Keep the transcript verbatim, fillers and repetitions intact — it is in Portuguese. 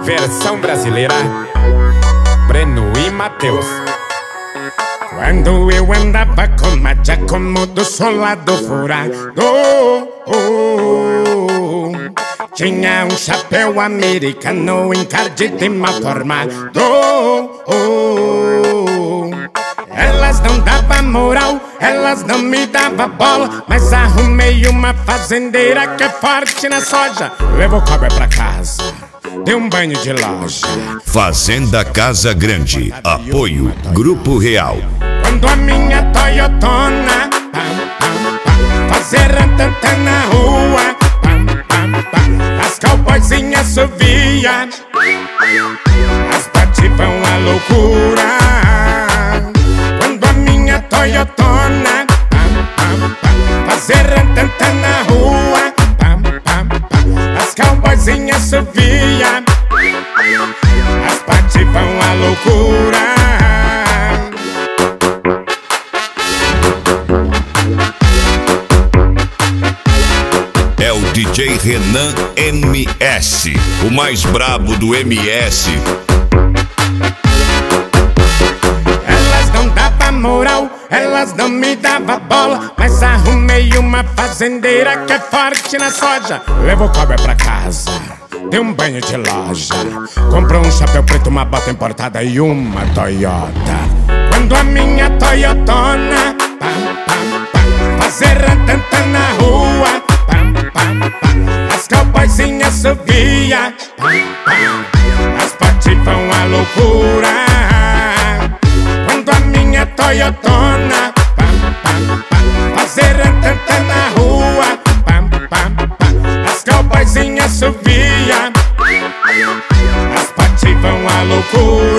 Versão brasileira, Breno e Matheus. Quando eu andava com a Giacomo do solado furado, oh, tinha um chapéu americano encardido e mal formado, oh, elas não davam moral, elas não me davam bola, mas arrumei uma fazendeira que é forte na soja. Levou cobra pra casa, deu um banho de loja. Fazenda Casa Grande, apoio Grupo Real. Quando a minha Toyotona pam, pam, pam, fazer tanta na rua, pam, pam, pam, as cowboyzinhas assoviam, as partes vão à loucura. Quando a minha Toyotona pam, pam, pam, fazer tanta na rua, pam, pam, pam, as cowboyzinhas assoviam, as partes vão à loucura. É o D J Renan M S, o mais brabo do M S. Elas não davam moral, elas não me davam bola, mas arrumei uma fazendeira que é forte na soja. Levou cobra pra casa, deu um banho de loja, comprou um chapéu preto, uma bota importada e uma Toyota. Quando a minha Toyotona pam, pam, pam, fazer tanta na rua, pam, pam, pam, as cowboyzinhas subiam, pam, pam, as partes vão à loucura. Quando a minha Toyotona pam, pam, pam, fazer tanta na rua, pam, pam, pam, as cowboyzinhas subiam, as partes vão à loucura.